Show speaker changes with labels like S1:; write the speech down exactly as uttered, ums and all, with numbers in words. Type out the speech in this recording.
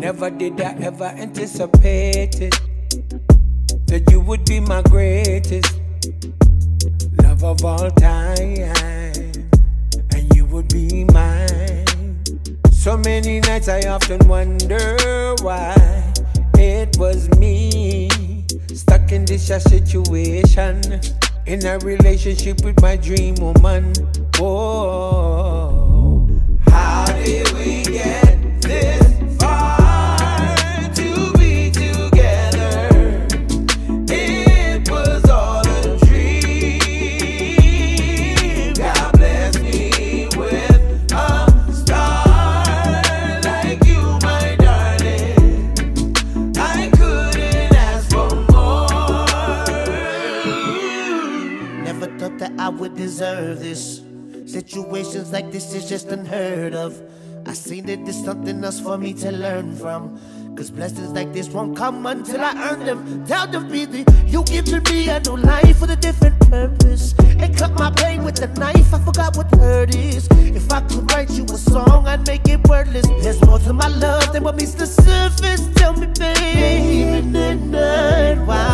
S1: Never did I ever anticipate it, that you would be my greatest love of all time, and you would be mine. So many nights I often wonder why it was me stuck in this situation, in a relationship with my dream woman. Oh, how did we get this far to be together? It was all a dream. God bless me with a star like you, my darling. I couldn't ask for more.
S2: Never thought that I would deserve this. Situations like this is just unheard of. I seen it as something else for me to learn from. Cause blessings like this won't come until I earn them. Tell them, baby, you giving me a new life with a different purpose. And cut my pain with a knife, I forgot what hurt is. If I could write you a song, I'd make it wordless. There's more to my love than what meets the surface. Tell me, baby, night, night, why